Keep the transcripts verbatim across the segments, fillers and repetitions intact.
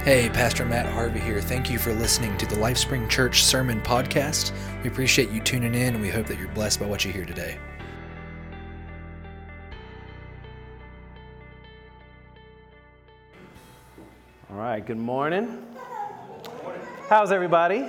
Hey, Pastor Matt Harvey here. Thank you for listening to the LifeSpring Church Sermon Podcast. We appreciate you tuning in, and we hope that you're blessed by what you hear today. All right, good morning. How's everybody?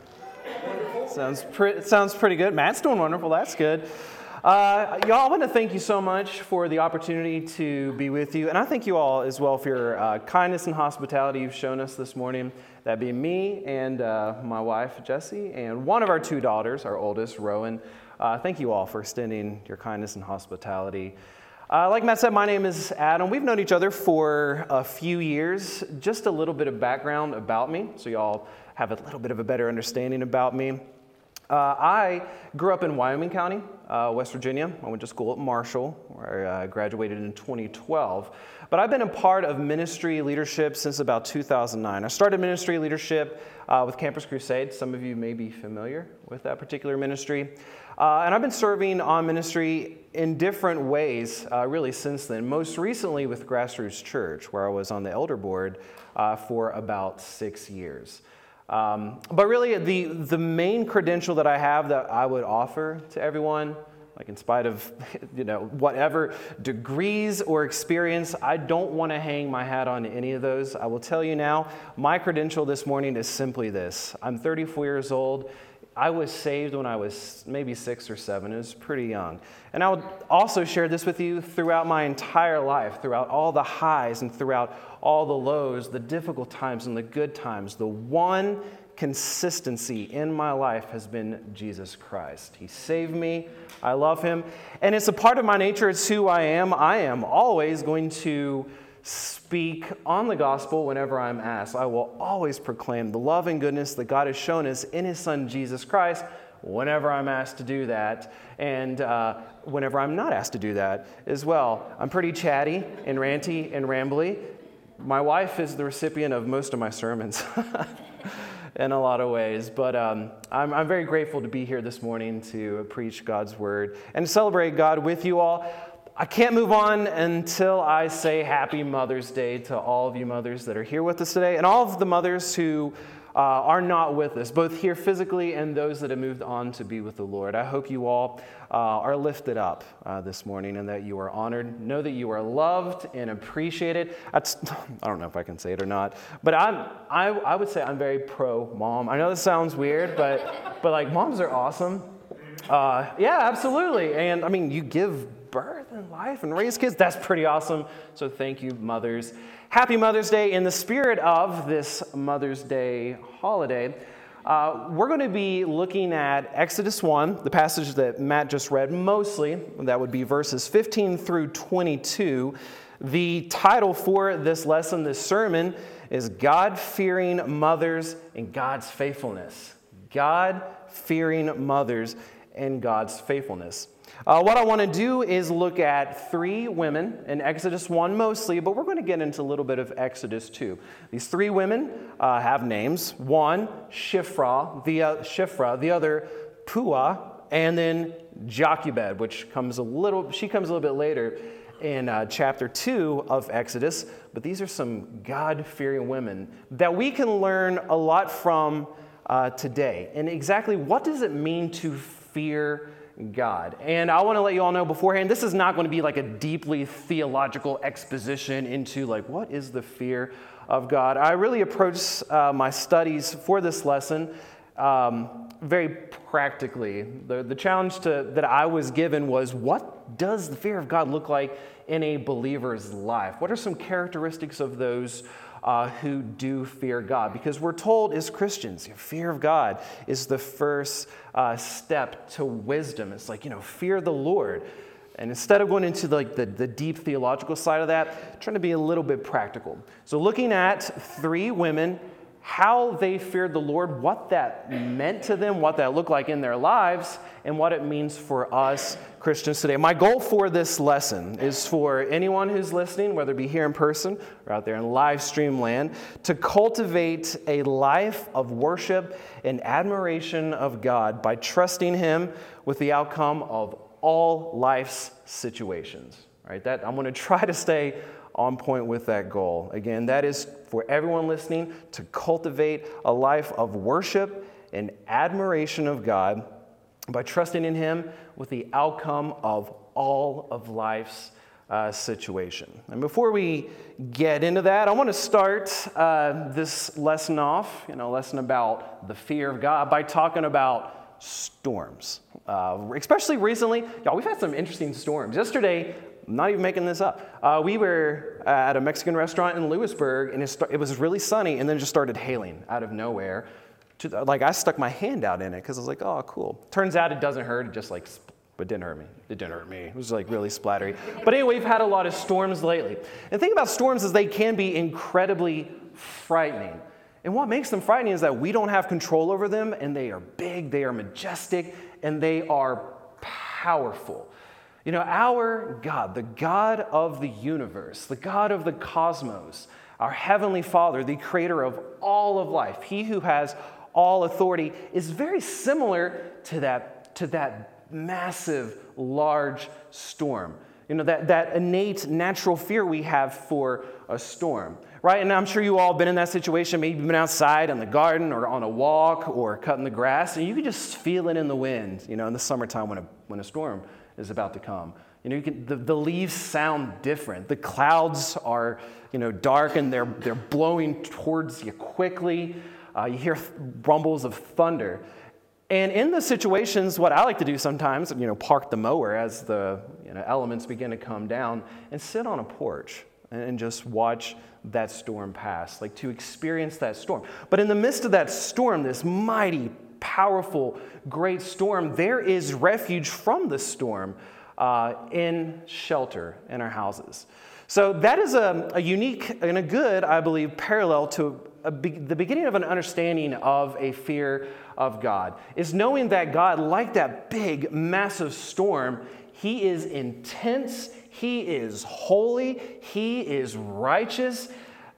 Sounds pretty. Sounds pretty good. Matt's doing wonderful. That's good. Uh, y'all, I want to thank you so much for the opportunity to be with you, and I thank you all as well for your uh, kindness and hospitality you've shown us this morning. That being me and uh, my wife Jessie, and one of our two daughters, our oldest Rowan. Uh, thank you all for extending your kindness and hospitality. Uh, like Matt said, my name is Adam. We've known each other for a few years. Just a little bit of background about me, so y'all have a little bit of a better understanding about me. Uh, I grew up in Wyoming County, uh, West Virginia. I went to school at Marshall, where I uh, graduated in twenty twelve. But I've been a part of ministry leadership since about two thousand nine. I started ministry leadership uh, with Campus Crusade. Some of you may be familiar with that particular ministry. Uh, and I've been serving on ministry in different ways, uh, really, since then. Most recently with Grassroots Church, where I was on the elder board uh, for about six years. Um, but really, the, the main credential that I have that I would offer to everyone, like in spite of, you know, whatever degrees or experience, I don't want to hang my hat on any of those. I will tell you now, my credential this morning is simply this. I'm thirty-four years old. I was saved when I was maybe six or seven. It was pretty young. And I would also share this with you throughout my entire life, throughout all the highs and throughout all the lows, the difficult times and the good times. The one consistency in my life has been Jesus Christ. He saved me. I love him. And it's a part of my nature. It's who I am. I am always going to speak on the gospel whenever I'm asked. I will always proclaim the love and goodness that God has shown us in his son Jesus Christ whenever I'm asked to do that, and uh, whenever I'm not asked to do that as well. I'm pretty chatty and ranty and rambly. My wife is the recipient of most of my sermons in a lot of ways, but um, I'm, I'm very grateful to be here this morning to preach God's word and celebrate God with you all. I can't move on until I say Happy Mother's Day to all of you mothers that are here with us today, and all of the mothers who uh, are not with us, both here physically and those that have moved on to be with the Lord. I hope you all uh, are lifted up uh, this morning and that you are honored. Know that you are loved and appreciated. That's, I don't know if I can say it or not, but I'm, I, I would say I'm very pro-mom. I know this sounds weird, but, but like moms are awesome. Uh, yeah, absolutely. And I mean, you give birth and life and raise kids. That's pretty awesome. So thank you, mothers. Happy Mother's Day. In the spirit of this Mother's Day holiday, uh, we're going to be looking at Exodus one, the passage that Matt just read mostly. That would be verses fifteen through twenty-two. The title for this lesson, this sermon, is God-fearing mothers and God's faithfulness. God-fearing mothers and God's faithfulness. Uh, what I want to do is look at three women in Exodus one mostly, but we're going to get into a little bit of Exodus two. These three women uh, have names. One, Shiphrah, the, uh, Shiphrah, the other, Puah, and then Jochebed, which comes a little, she comes a little bit later in uh, chapter two of Exodus. But these are some God-fearing women that we can learn a lot from uh, today. And exactly what does it mean to fear God? And I want to let you all know beforehand, this is not going to be like a deeply theological exposition into like, what is the fear of God? I really approached uh, my studies for this lesson um, very practically. The, the challenge to, that I was given was, what does the fear of God look like in a believer's life? What are some characteristics of those Uh, who do fear God? Because we're told as Christians, fear of God is the first uh, step to wisdom. It's like, you know, fear the Lord. And instead of going into the, like the, the deep theological side of that, trying to be a little bit practical. So looking at three women, how they feared the Lord, what that meant to them, what that looked like in their lives, and what it means for us Christians today. My goal for this lesson is for anyone who's listening, whether it be here in person or out there in live stream land, to cultivate a life of worship and admiration of God by trusting him with the outcome of all life's situations. right? That I'm going to try to stay on point with that goal. Again, that is for everyone listening to cultivate a life of worship and admiration of God by trusting in Him with the outcome of all of life's uh, situation. And before we get into that, I want to start uh, this lesson off, you know, lesson about the fear of God, by talking about storms. Uh, especially recently, y'all, we've had some interesting storms. Yesterday, I'm not even making this up, uh, we were at a Mexican restaurant in Lewisburg, and it, st- it was really sunny, and then it just started hailing out of nowhere. To the, like, I stuck my hand out in it, because I was like, oh, cool. Turns out it doesn't hurt, it just like, sp- but it didn't hurt me. It didn't hurt me. It was like really splattery. But anyway, we've had a lot of storms lately. And the thing about storms is they can be incredibly frightening. And what makes them frightening is that we don't have control over them, and they are big, they are majestic, and they are powerful. You know, our God, the God of the universe, the God of the cosmos, our Heavenly Father, the creator of all of life, He who has all authority, is very similar to that, to that massive, large storm. You know, that, that innate natural fear we have for a storm, right? And I'm sure you all been in that situation. Maybe you've been outside in the garden or on a walk or cutting the grass, and you can just feel it in the wind, you know, in the summertime when a, when a storm is about to come. You know, you can, the, the leaves sound different. The clouds are, you know, dark, and they're, they're blowing towards you quickly. Uh, you hear th- rumbles of thunder. And in the situations, what I like to do sometimes, you know, park the mower as the you know, elements begin to come down and sit on a porch and just watch that storm pass, like to experience that storm. But in the midst of that storm, this mighty, powerful, great storm, there is refuge from the storm uh, in shelter in our houses. So that is a, a unique and a good, I believe, parallel to a be- the beginning of an understanding of a fear of God, is knowing that God, like that big, massive storm, He is intense, He is holy, He is righteous.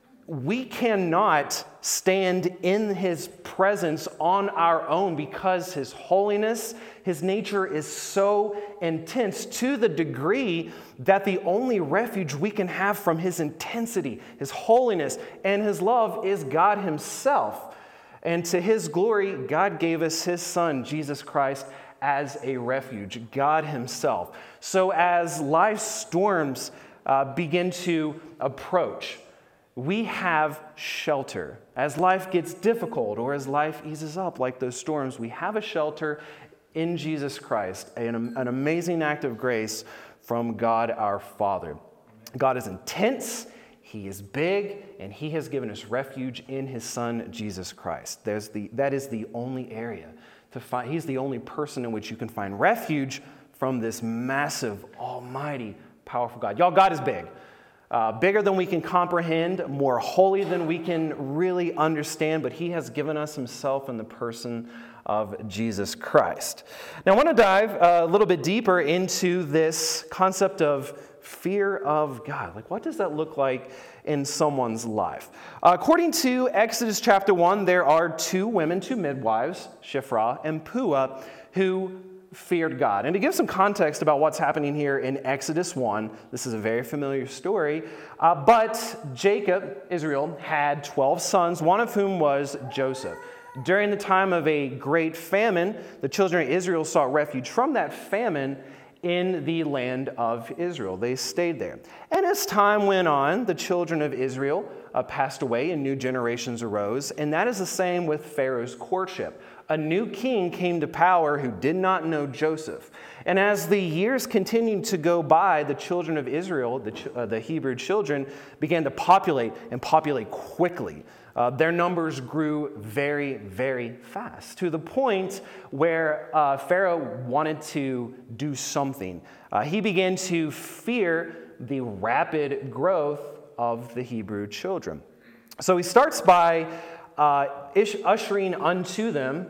We cannot stand in His presence on our own because His holiness, His nature is so intense to the degree that the only refuge we can have from His intensity, His holiness, and His love is God Himself. And to His glory, God gave us His Son, Jesus Christ, as a refuge, God Himself. So as life's storms uh, begin to approach, we have shelter. As life gets difficult or as life eases up like those storms, we have a shelter in Jesus Christ, an, an amazing act of grace from God our Father. God is intense, He is big, and He has given us refuge in His Son, Jesus Christ. There's the, that is the only area to find. He's the only person in which you can find refuge from this massive, almighty, powerful God. Y'all, God is big. Uh, bigger than we can comprehend, more holy than we can really understand, but He has given us Himself in the person of Jesus Christ. Now, I want to dive a little bit deeper into this concept of fear of God. Like, what does that look like in someone's life? Uh, according to Exodus chapter one, there are two women, two midwives, Shiphrah and Puah, who feared God. And to give some context about what's happening here in Exodus one, this is a very familiar story, uh, but Jacob, Israel, had twelve sons, one of whom was Joseph. During the time of a great famine, the children of Israel sought refuge from that famine in the land of Israel. They stayed there. And as time went on, the children of Israel uh, passed away and new generations arose, and that is the same with Pharaoh's courtship. A new king came to power who did not know Joseph. And as the years continued to go by, the children of Israel, the, ch- uh, the Hebrew children, began to populate and populate quickly. Uh, their numbers grew very, very fast, to the point where uh, Pharaoh wanted to do something. Uh, he began to fear the rapid growth of the Hebrew children. So he starts by uh, ish- ushering unto them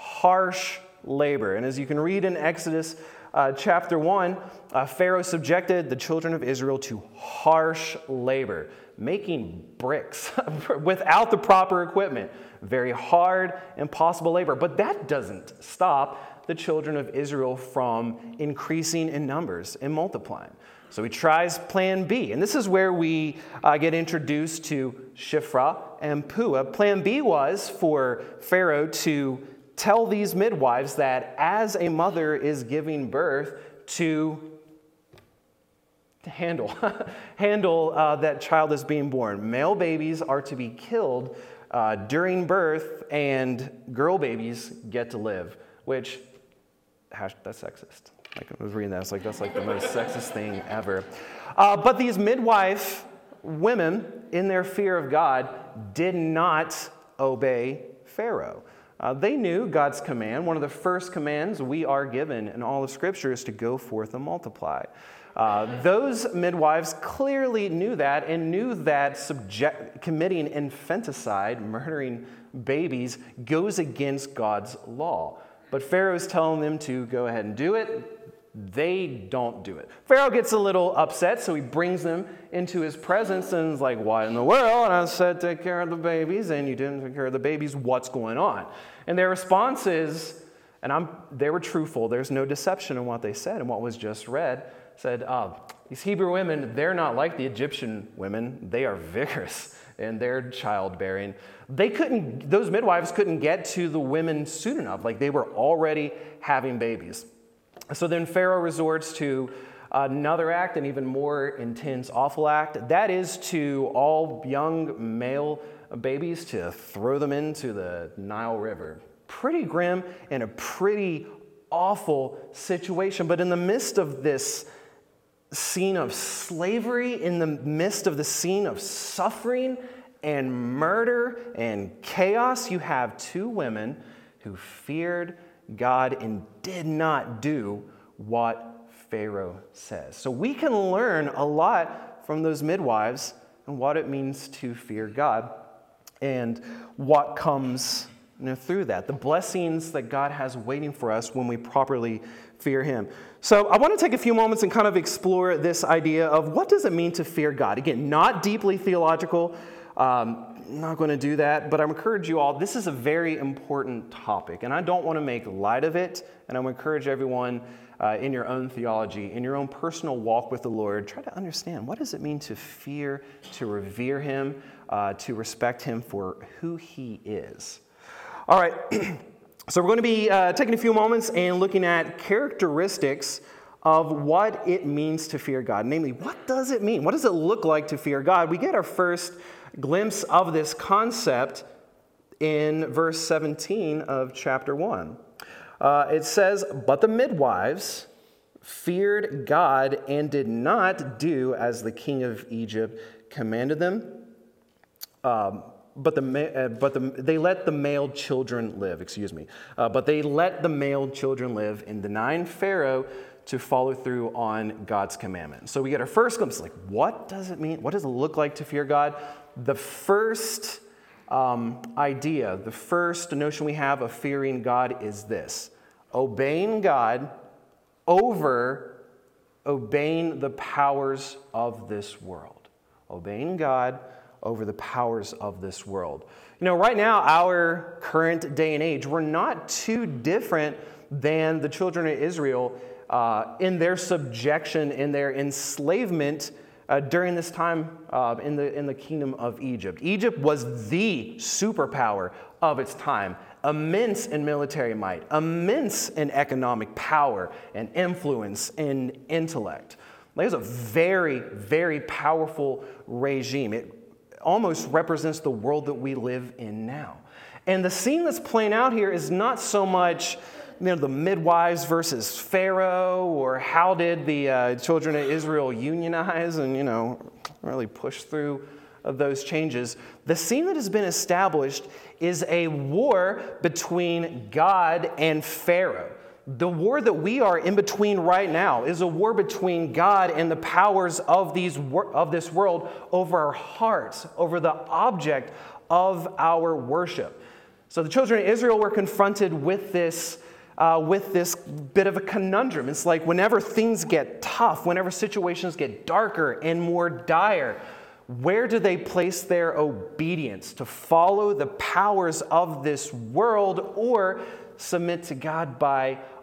harsh labor. And as you can read in Exodus uh, chapter one, uh, Pharaoh subjected the children of Israel to harsh labor, making bricks without the proper equipment. Very hard, impossible labor. But that doesn't stop the children of Israel from increasing in numbers and multiplying. So he tries plan B. And this is where we uh, get introduced to Shiphrah and Puah. Plan B was for Pharaoh to tell these midwives that as a mother is giving birth to to handle, handle uh, that child is being born. Male babies are to be killed uh, during birth, and girl babies get to live, which, hash, that's sexist. Like, I was reading that, it's like, that's like the most sexist thing ever. Uh, but these midwife women, in their fear of God, did not obey Pharaoh. Uh, they knew God's command. One of the first commands we are given in all of Scripture is to go forth and multiply. Uh, those midwives clearly knew that and knew that subject, committing infanticide, murdering babies, goes against God's law. But Pharaoh's telling them to go ahead and do it. They don't do it. Pharaoh gets a little upset, so he brings them into his presence and is like, what in the world? And I said, take care of the babies, and you didn't take care of the babies. What's going on? And their response is, and I'm, they were truthful. There's no deception in what they said and what was just read. Said, oh, these Hebrew women, they're not like the Egyptian women. They are vigorous in their childbearing. They couldn't, those midwives couldn't get to the women soon enough. Like, they were already having babies. So then Pharaoh resorts to another act, an even more intense, awful act. That is to all young male babies to throw them into the Nile River. Pretty grim and a pretty awful situation. But in the midst of this scene of slavery, in the midst of the scene of suffering and murder and chaos, you have two women who feared God and did not do what Pharaoh says. So we can learn a lot from those midwives and what it means to fear God and what comes, you know, through that, the blessings that God has waiting for us when we properly fear him. So I want to take a few moments and kind of explore this idea of what does it mean to fear God? Again, not deeply theological. Um, I'm not going to do that, but I encourage you all, this is a very important topic, and I don't want to make light of it, and I encourage everyone uh, in your own theology, in your own personal walk with the Lord, try to understand what does it mean to fear, to revere him, uh, to respect him for who he is. All right, so we're going to be uh, taking a few moments and looking at characteristics of what it means to fear God. Namely, what does it mean? What does it look like to fear God? We get our first glimpse of this concept in verse seventeen of chapter one. Uh, it says, but the midwives feared God and did not do as the king of Egypt commanded them. Um, but the uh, but the, they let the male children live, excuse me. Uh, but they let the male children live and denying Pharaoh to follow through on God's commandment. So we get our first glimpse, like, what does it mean? What does it look like to fear God? The first um, idea, the first notion we have of fearing God is this: obeying God over obeying the powers of this world. Obeying God over the powers of this world. You know, right now, our current day and age, we're not too different than the children of Israel uh, in their subjection, in their enslavement Uh, during this time uh, in the in the kingdom of Egypt. Egypt was the superpower of its time, immense in military might, immense in economic power and influence and intellect. Like, it was a very, very powerful regime. It almost represents the world that we live in now. And the scene that's playing out here is not so much, you know, the midwives versus Pharaoh, or how did the uh, children of Israel unionize and, you know, really push through uh, those changes. The scene that has been established is a war between God and Pharaoh. The war that we are in between right now is a war between God and the powers of these of this world over our hearts, over the object of our worship. So the children of Israel were confronted with this Uh, with this bit of a conundrum. It's like whenever things get tough, whenever situations get darker and more dire, where do they place their obedience? To follow the powers of this world or submit to God by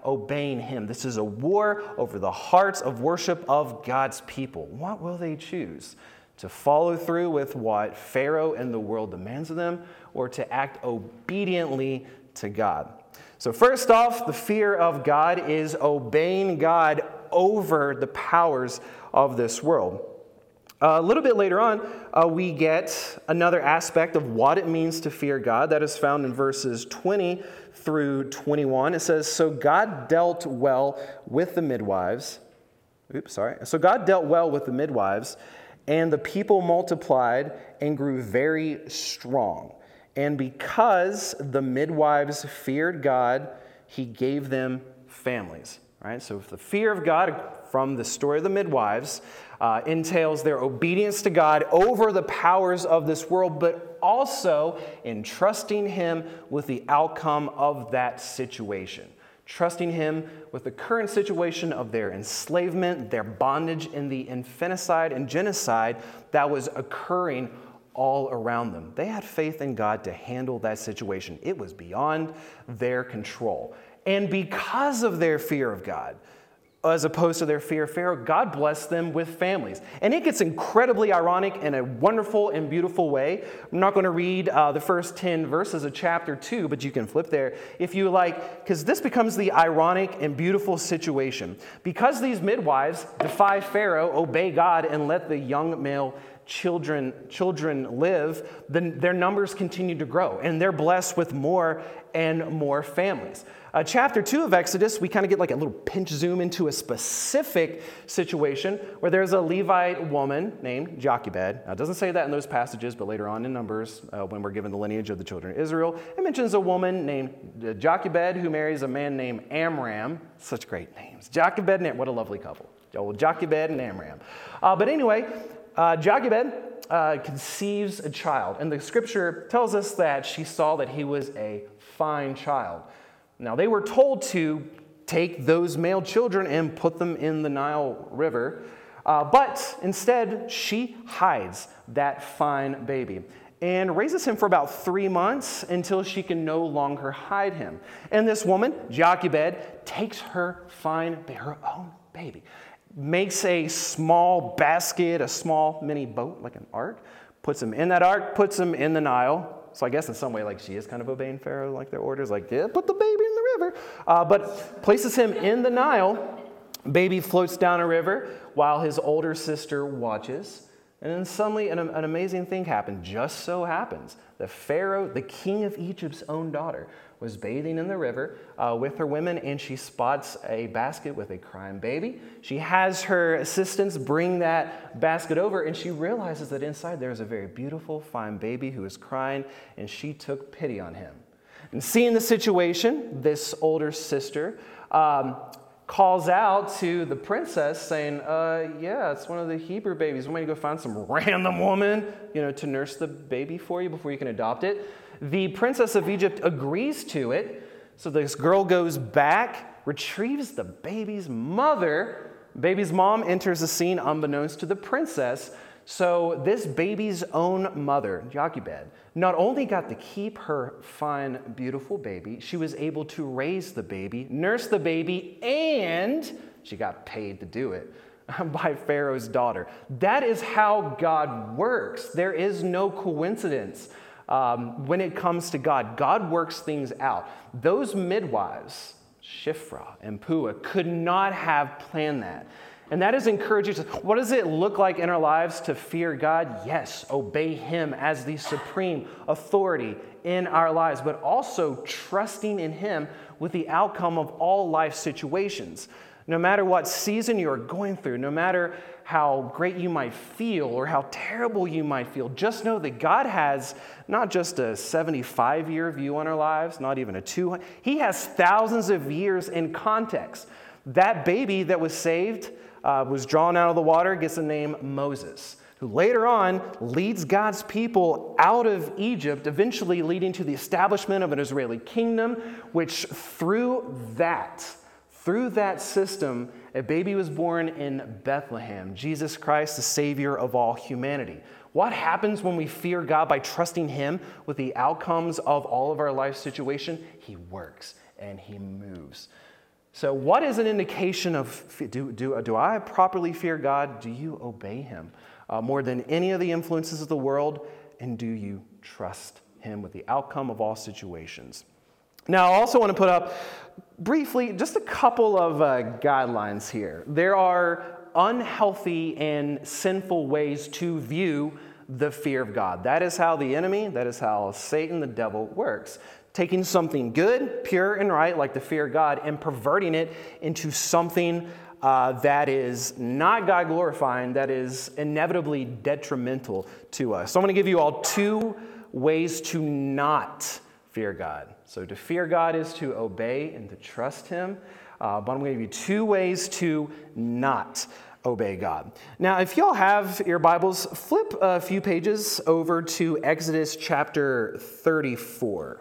obeying him. This is a war over the hearts of worship of God's people. What will they choose? To follow through with what Pharaoh and the world demands of them, or to act obediently to God? So first off, the fear of God is obeying God over the powers of this world. Uh, a little bit later on, uh, we get another aspect of what it means to fear God. That is found in verses twenty through twenty-one. It says, "So God dealt well with the midwives." Oops, sorry. So God dealt well with the midwives, and the people multiplied and grew very strong. And because the midwives feared God, he gave them families. Right? So if the fear of God from the story of the midwives uh, entails their obedience to God over the powers of this world, but also in trusting him with the outcome of that situation. Trusting him with the current situation of their enslavement, their bondage in the infanticide and genocide that was occurring all around them. They had faith in God to handle that situation. It was beyond their control. And because of their fear of God, as opposed to their fear of Pharaoh, God blessed them with families. And it gets incredibly ironic in a wonderful and beautiful way. I'm not going to read uh, the first ten verses of chapter two, but you can flip there if you like, because this becomes the ironic and beautiful situation. Because these midwives defy Pharaoh, obey God, and let the young male children children live, then their numbers continue to grow, and they're blessed with more and more families. Uh, chapter two of Exodus, we kind of get like a little pinch zoom into a specific situation where there's a Levite woman named Jochebed. Now, it doesn't say that in those passages, but later on in Numbers, uh, when we're given the lineage of the children of Israel, it mentions a woman named Jochebed who marries a man named Amram. Such great names. Jochebed and Amram, what a lovely couple. Old Jochebed and Amram. Uh, but anyway, uh, Jochebed uh, conceives a child, and the scripture tells us that she saw that he was a fine child. Now, they were told to take those male children and put them in the Nile River, uh, but instead, she hides that fine baby and raises him for about three months until she can no longer hide him. And this woman, Jochebed, takes her fine, her own baby, makes a small basket, a small mini boat, like an ark, puts him in that ark, puts him in the Nile. So I guess in some way, like, she is kind of obeying Pharaoh, like their orders, like, yeah, put the baby in the river. Uh, but places him in the Nile. Baby floats down a river while his older sister watches. And then suddenly an, an amazing thing happened. Just so happens that Pharaoh, the king of Egypt's own daughter, was bathing in the river uh, with her women, and she spots a basket with a crying baby. She has her assistants bring that basket over, and she realizes that inside there is a very beautiful, fine baby who is crying, and she took pity on him. And seeing the situation, this older sister um, calls out to the princess saying, uh, yeah, it's one of the Hebrew babies. Want me to go find some random woman, you know, to nurse the baby for you before you can adopt it? The princess of Egypt agrees to it. So this girl goes back, retrieves the baby's mother. Baby's mom enters the scene unbeknownst to the princess. So this baby's own mother, Jochebed, not only got to keep her fine, beautiful baby, she was able to raise the baby, nurse the baby, and she got paid to do it by Pharaoh's daughter. That is how God works. There is no coincidence. Um, when it comes to God, God works things out. Those midwives, Shiphrah and Puah, could not have planned that. And that is encouraging. What does it look like in our lives to fear God? Yes, obey him as the supreme authority in our lives, but also trusting in him with the outcome of all life situations. No matter what season you're going through, no matter how great you might feel or how terrible you might feel, just know that God has not just a seventy-five-year view on our lives, not even a two hundred. He has thousands of years in context. That baby that was saved, uh, was drawn out of the water, gets the name Moses, who later on leads God's people out of Egypt, eventually leading to the establishment of an Israeli kingdom, which through that, Through that system, a baby was born in Bethlehem, Jesus Christ, the Savior of all humanity. What happens when we fear God by trusting him with the outcomes of all of our life situation? He works and he moves. So what is an indication of, do, do, do I properly fear God? Do you obey him uh, more than any of the influences of the world? And do you trust him with the outcome of all situations? Now, I also want to put up briefly just a couple of uh, guidelines here. There are unhealthy and sinful ways to view the fear of God. That is how the enemy, that is how Satan, the devil, works. Taking something good, pure, and right, like the fear of God, and perverting it into something uh, that is not God-glorifying, that is inevitably detrimental to us. So I'm going to give you all two ways to not fear God. So to fear God is to obey and to trust him, uh, but I'm going to give you two ways to not obey God. Now, if y'all have your Bibles, flip a few pages over to Exodus chapter thirty-four.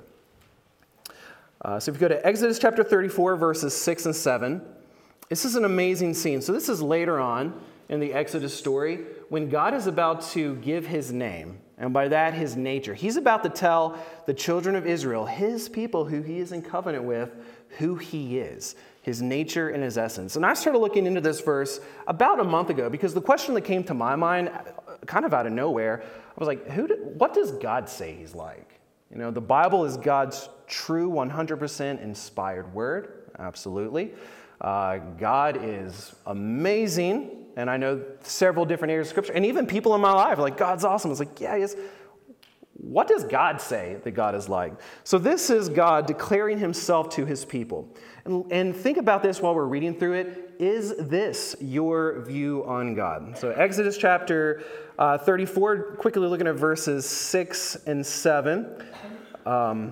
Uh, so if you go to Exodus chapter thirty-four, verses six and seven, this is an amazing scene. So this is later on in the Exodus story when God is about to give his name, and by that his nature. He's about to tell the children of Israel, his people who he is in covenant with, who he is, his nature and his essence. And I started looking into this verse about a month ago because the question that came to my mind, kind of out of nowhere, I was like, who? Do, what does God say he's like? You know, the Bible is God's true one hundred percent inspired word, absolutely. Uh, God is amazing, and I know several different areas of Scripture, and even people in my life are like, God's awesome. It's like, yeah, he is. What does God say that God is like? So this is God declaring himself to his people. And, and think about this while we're reading through it. Is this your view on God? So Exodus chapter uh, thirty-four, quickly looking at verses six and seven. Um,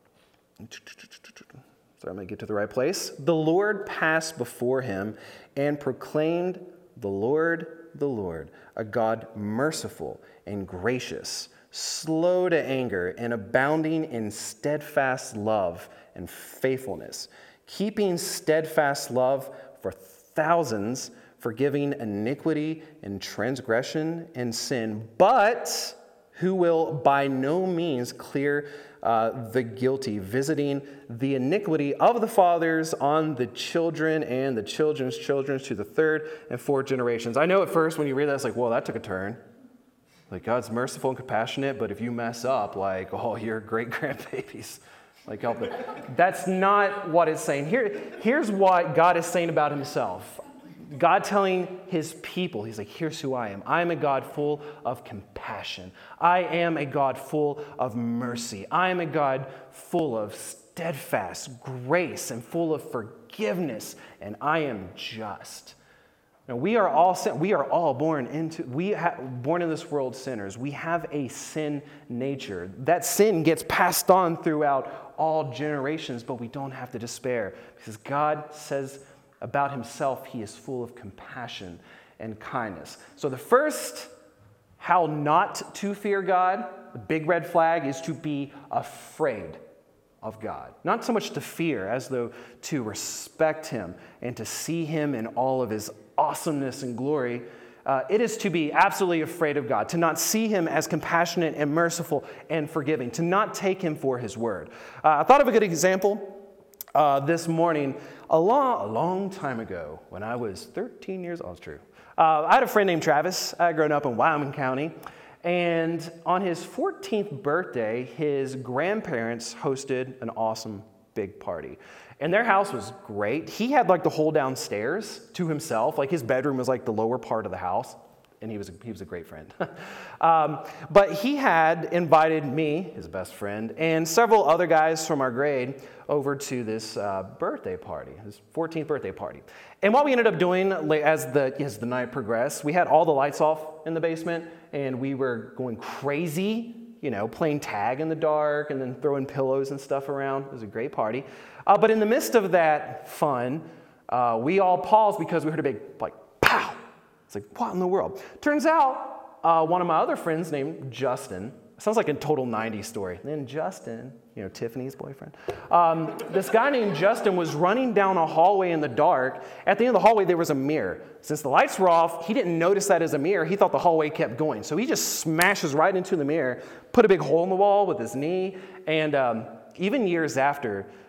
Sorry, I'm going to get to the right place. The Lord passed before him and proclaimed, the Lord, the Lord, a God merciful and gracious, slow to anger and abounding in steadfast love and faithfulness, keeping steadfast love for thousands, forgiving iniquity and transgression and sin, but who will by no means clear uh, the guilty, visiting the iniquity of the fathers on the children and the children's children to the third and fourth generations. I know at first when you read that, it's like, well, that took a turn. Like, God's merciful and compassionate, but if you mess up, like, oh, your great-grandbabies, like, help it. That's not what it's saying. Here, here's what God is saying about himself. God telling his people, he's like, here's who I am. I am a God full of compassion. I am a God full of mercy. I am a God full of steadfast grace and full of forgiveness, and I am just. Now, we are all sin- we are all born into we ha- born in this world sinners. We have a sin nature. That sin gets passed on throughout all generations, but we don't have to despair because God says about himself, he is full of compassion and kindness. So the first, how not to fear God, the big red flag is to be afraid of God. Not so much to fear as though to respect him and to see him in all of his awesomeness and glory. Uh, it is to be absolutely afraid of God, to not see him as compassionate and merciful and forgiving, to not take him for his word. Uh, I thought of a good example uh, this morning. A long, a long time ago, when I was thirteen years old, oh, it's true. Uh, I had a friend named Travis. I had grown up in Wyoming County. And on his fourteenth birthday, his grandparents hosted an awesome big party. And their house was great. He had like the whole downstairs to himself. Like his bedroom was like the lower part of the house. And he was a, he was a great friend. um, but he had invited me, his best friend, and several other guys from our grade over to this uh, birthday party, his fourteenth birthday party. And what we ended up doing as the, as the night progressed, we had all the lights off in the basement, and we were going crazy, you know, playing tag in the dark and then throwing pillows and stuff around. It was a great party. Uh, but in the midst of that fun, uh, we all paused because we heard a big, like, pow! It's like, what in the world? Turns out, uh, one of my other friends named Justin, sounds like a total nineties story. Then Justin, you know, Tiffany's boyfriend. Um, this guy named Justin was running down a hallway in the dark. At the end of the hallway, there was a mirror. Since the lights were off, he didn't notice that as a mirror. He thought the hallway kept going. So he just smashes right into the mirror, put a big hole in the wall with his knee. And um, even years after,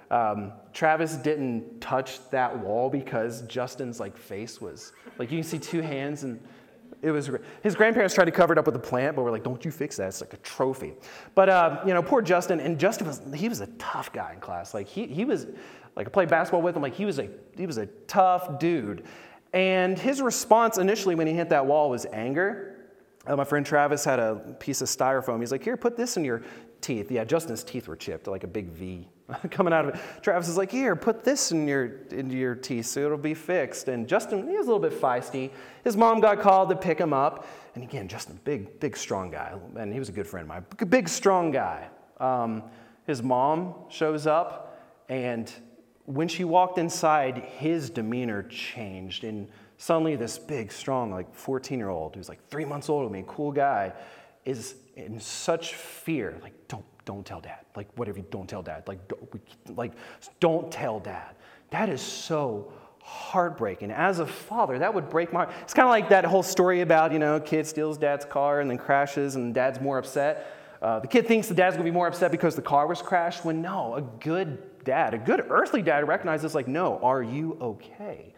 Um, Travis didn't touch that wall because Justin's like face was, like you can see two hands and it was, his grandparents tried to cover it up with a plant, but we're like, don't you fix that, it's like a trophy. But, uh, you know, poor Justin, and Justin was, he was a tough guy in class. Like he, he was, like I played basketball with him, like he was a, he was a tough dude. And his response initially when he hit that wall was anger. Uh, my friend Travis had a piece of styrofoam. He's like, here, put this in your teeth. Yeah, Justin's teeth were chipped, like a big V coming out of it. Travis is like, here, put this in your into your teeth so it'll be fixed. And Justin, he was a little bit feisty. His mom got called to pick him up. And again, Justin, big, big, strong guy. And he was a good friend of mine. Big, strong guy. Um, his mom shows up, and when she walked inside, his demeanor changed. And suddenly this big, strong, like fourteen-year-old who's like three months older than me, cool guy, is in such fear. Like, don't, don't tell dad. Like, whatever, you don't tell dad. Like, don't, like, don't tell dad. That is so heartbreaking. As a father, that would break my heart. It's kind of like that whole story about, you know, kid steals dad's car and then crashes and dad's more upset. Uh, the kid thinks the dad's going to be more upset because the car was crashed, when no, a good dad, a good earthly dad recognizes, like, no, are you okay?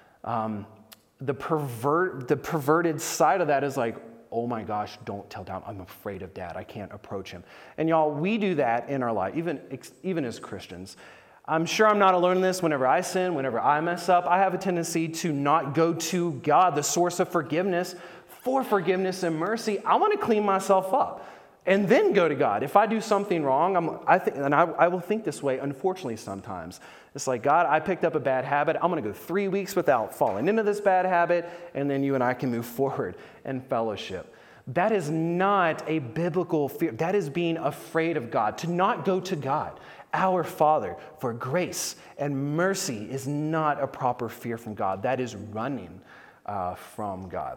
Um, the pervert, the perverted side of that is like, oh my gosh, don't tell dad, I'm afraid of dad, I can't approach him. And y'all, we do that in our life, even, even as Christians. I'm sure I'm not alone in this. Whenever I sin, whenever I mess up, I have a tendency to not go to God, the source of forgiveness, for forgiveness and mercy. I want to clean myself up and then go to God. If I do something wrong, I'm, I think, and I, I will think this way, unfortunately, sometimes. It's like, God, I picked up a bad habit. I'm going to go three weeks without falling into this bad habit, and then you and I can move forward and fellowship. That is not a biblical fear. That is being afraid of God. To not go to God, our Father, for grace and mercy is not a proper fear from God. That is running uh, from God.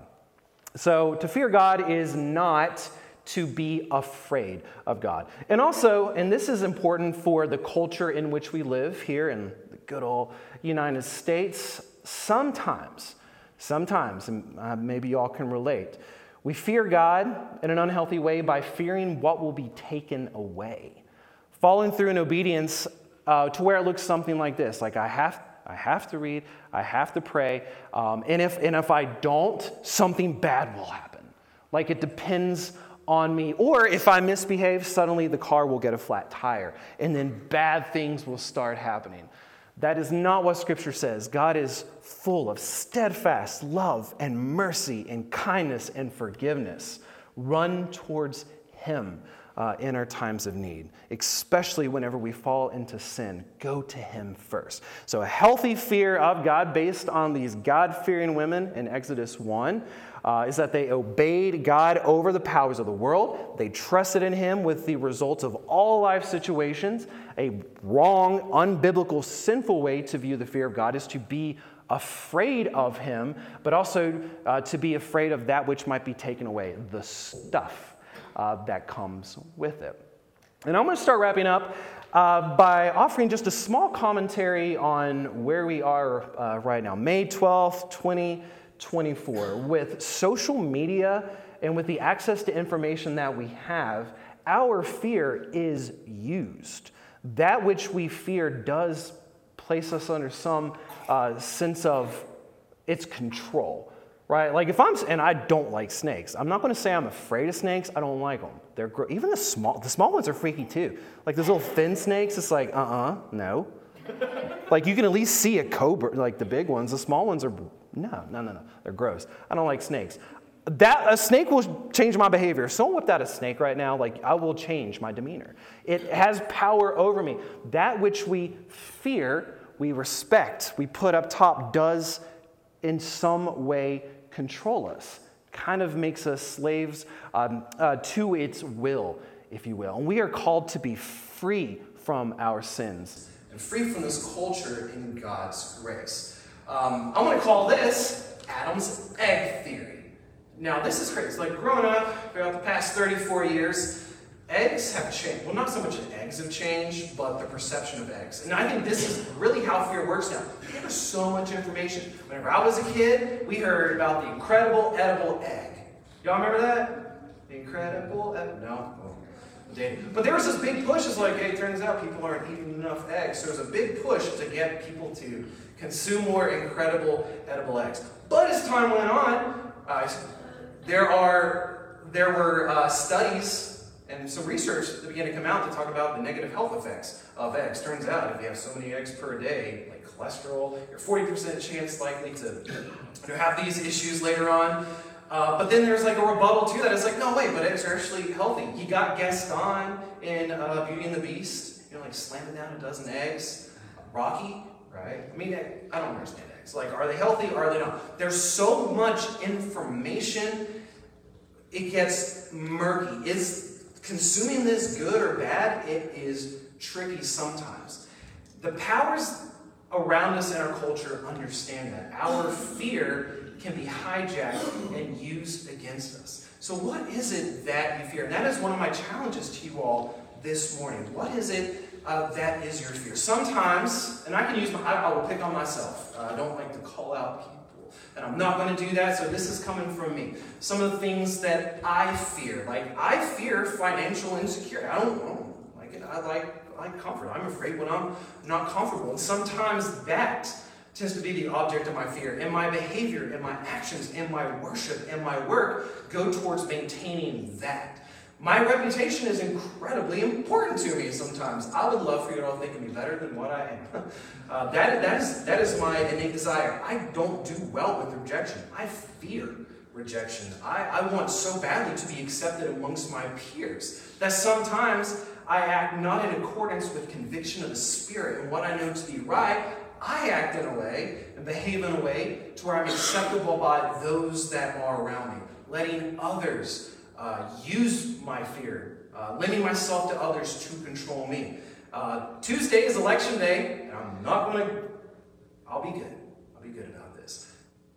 So to fear God is not to be afraid of God. And also, and this is important for the culture in which we live here in the good old United States, sometimes, sometimes, and uh, maybe y'all can relate, we fear God in an unhealthy way by fearing what will be taken away. Following through in obedience uh, to where it looks something like this, like I have I have to read, I have to pray, um, and if and if I don't, something bad will happen. Like it depends on me. Or if I misbehave, suddenly the car will get a flat tire, and then bad things will start happening. That is not what Scripture says. God is full of steadfast love and mercy and kindness and forgiveness. Run towards Him uh, in our times of need, especially whenever we fall into sin. Go to Him first. So a healthy fear of God based on these God-fearing women in Exodus one uh, is that they obeyed God over the powers of the world. They trusted in Him with the results of all life situations. A wrong, unbiblical, sinful way to view the fear of God is to be afraid of Him, but also uh, to be afraid of that which might be taken away, the stuff uh, that comes with it. And I'm going to start wrapping up uh, by offering just a small commentary on where we are uh, right now, May twelfth, twenty twenty-four. With social media and with the access to information that we have, our fear is used. That which we fear does place us under some uh, sense of its control, right? Like if I'm, and I don't like snakes. I'm not going to say I'm afraid of snakes. I don't like them. They're gro- even the small, the small ones are freaky too. Like those little thin snakes. It's like, uh-uh, no. Like you can at least see a cobra. Like the big ones. The small ones are no, no, no, no. They're gross. I don't like snakes. That a snake will change my behavior. Someone whipped out a snake right now, like I will change my demeanor. It has power over me. That which we fear, we respect, we put up top, does in some way control us. Kind of makes us slaves um, uh, to its will, if you will. And we are called to be free from our sins and free from this culture in God's grace. Um, I'm going to call this Adam's egg theory. Now, this is crazy. Like, growing up, throughout the past thirty-four years, eggs have changed. Well, not so much eggs have changed, but the perception of eggs. And I think this is really how fear works now. There's so much information. Whenever I was a kid, we heard about the incredible edible egg. Y'all remember that? The incredible edible... No? dating. But there was this big push. It's like, hey, it turns out people aren't eating enough eggs. So there's a big push to get people to consume more incredible edible eggs. But as time went on, uh, there are there were uh, studies and some research that began to come out to talk about the negative health effects of eggs. Turns out if you have so many eggs per day, like cholesterol, you're forty percent chance likely to you know, have these issues later on. Uh, but then there's like a rebuttal to that. It's like, no, wait, but eggs are actually healthy. You got Gaston in uh, Beauty and the Beast, you know, like slamming down a dozen eggs. Rocky, right? I mean, I don't understand eggs. Like, are they healthy or are they not? There's so much information, it gets murky. Is consuming this good or bad? It is tricky sometimes. The powers around us in our culture understand that. Our fear can be hijacked and used against us. So what is it that you fear? And that is one of my challenges to you all this morning. What is it uh, that is your fear? Sometimes, and I can use my, I, I will pick on myself. Uh, I don't like to call out people. And I'm not going to do that, so this is coming from me. Some of the things that I fear. Like, I fear financial insecurity. I don't know. Like it. I like, I like comfort. I'm afraid when I'm not comfortable. And sometimes that tends to be the object of my fear. And my behavior, and my actions, and my worship, and my work go towards maintaining that. My reputation is incredibly important to me sometimes. I would love for you to all think of me better than what I am. Uh, that, that, is, that is my innate desire. I don't do well with rejection. I fear rejection. I, I want so badly to be accepted amongst my peers that sometimes I act not in accordance with conviction of the Spirit and what I know to be right. I act in a way and behave in a way to where I'm acceptable by those that are around me, letting others uh, use my fear, uh, lending myself to others to control me. Uh, Tuesday is election day, and I'm not going to, I'll be good. I'll be good about this.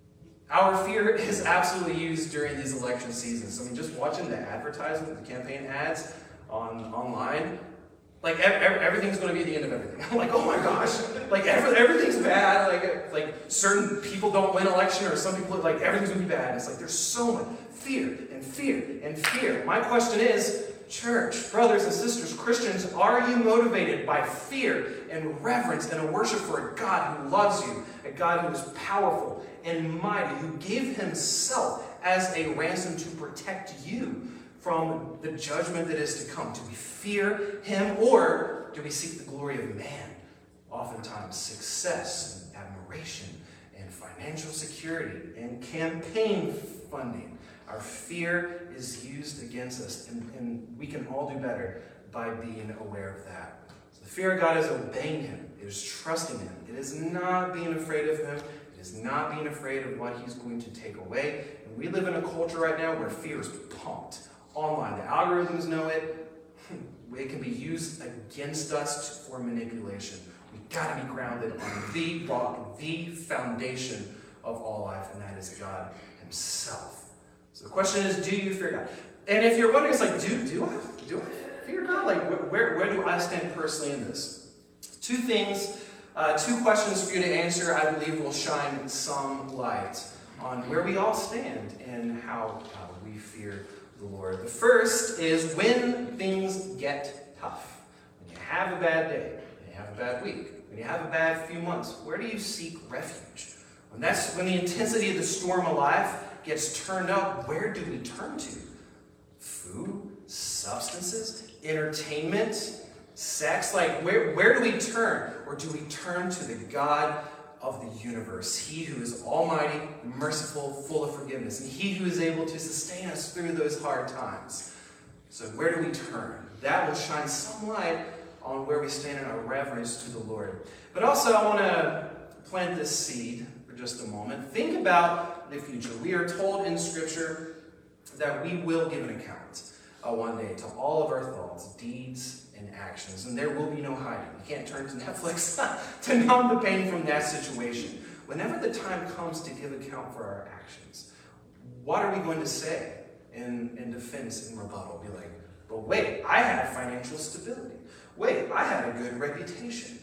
Our fear is absolutely used during these election seasons. I mean, just watching the advertisement, the campaign ads on online, like ev- everything's going to be the end of everything. I'm like, oh my gosh, like every, everything's bad. Like like certain people don't win election, or some people like everything's going to be bad. It's like there's so much fear and fear and fear. My question is, church, brothers and sisters, Christians, are you motivated by fear and reverence and a worship for a God who loves you, a God who is powerful and mighty, who gave himself as a ransom to protect you from the judgment that is to come? Do we fear him, or do we seek the glory of man? Oftentimes success and admiration and financial security and campaign funding. Our fear is used against us, and, and we can all do better by being aware of that. So the fear of God is obeying him. It is trusting him. It is not being afraid of him. It is not being afraid of what he's going to take away. And we live in a culture right now where fear is pumped. Online, the algorithms know it. It can be used against us for manipulation. We've got to be grounded on the rock, the foundation of all life, and that is God himself. So the question is, do you fear God? And if you're wondering, it's like, do, do I? Do I fear God? Like, where, where do I stand personally in this? Two things, uh, two questions for you to answer, I believe will shine some light on where we all stand and how uh, we fear the Lord. The first is when things get tough. When you have a bad day, when you have a bad week, when you have a bad few months, where do you seek refuge? When that's when the intensity of the storm of life gets turned up, where do we turn to? Food, substances, entertainment, sex? Like, where, where do we turn? Or do we turn to the God of the universe, he who is almighty, merciful, full of forgiveness, and he who is able to sustain us through those hard times? So where do we turn? That will shine some light on where we stand in our reverence to the Lord. But also, I want to plant this seed for just a moment. Think about the future. We are told in Scripture that we will give an account uh, one day to all of our thoughts, deeds, and actions, and there will be no hiding. You can't turn to Netflix to numb the pain from that situation. Whenever the time comes to give account for our actions, what are we going to say in, in defense and rebuttal? Be like, but wait, I had financial stability. Wait, I had a good reputation.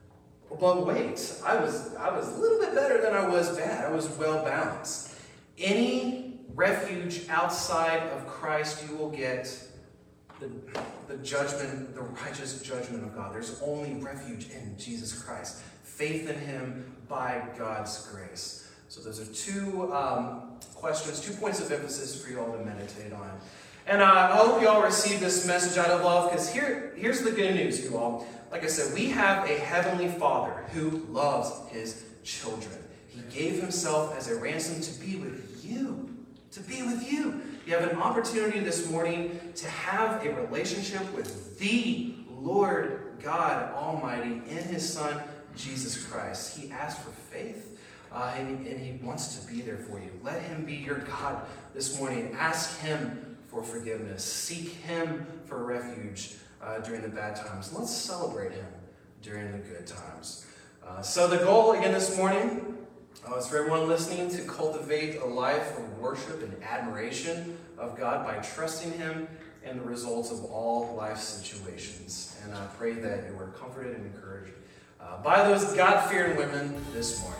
But wait, I was I was a little bit better than I was bad. I was well balanced. Any refuge outside of Christ you will get the, the judgment, the righteous judgment of God. There's only refuge in Jesus Christ. Faith in him by God's grace. So those are two um, questions, two points of emphasis for you all to meditate on. And uh, I hope you all receive this message out of love, because here, here's the good news, you all. Like I said, we have a heavenly Father who loves his children. He gave himself as a ransom to be with you. To be with you. You have an opportunity this morning to have a relationship with the Lord God Almighty in his Son, Jesus Christ. He asked for faith, uh, and, and he wants to be there for you. Let him be your God this morning. Ask him for forgiveness. Seek him for refuge uh, during the bad times. Let's celebrate him during the good times. Uh, so the goal again this morning uh, is for everyone listening to cultivate a life of worship and admiration of God by trusting him in the results of all life situations. And I pray that you were comforted and encouraged uh, by those God-fearing women this morning.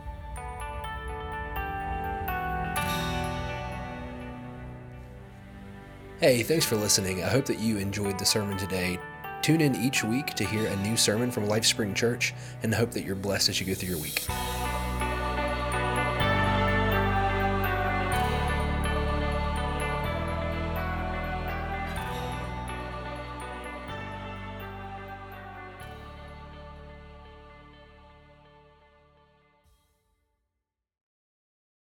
Hey, thanks for listening. I hope that you enjoyed the sermon today. Tune in each week to hear a new sermon from LifeSpring Church, and I hope that you're blessed as you go through your week.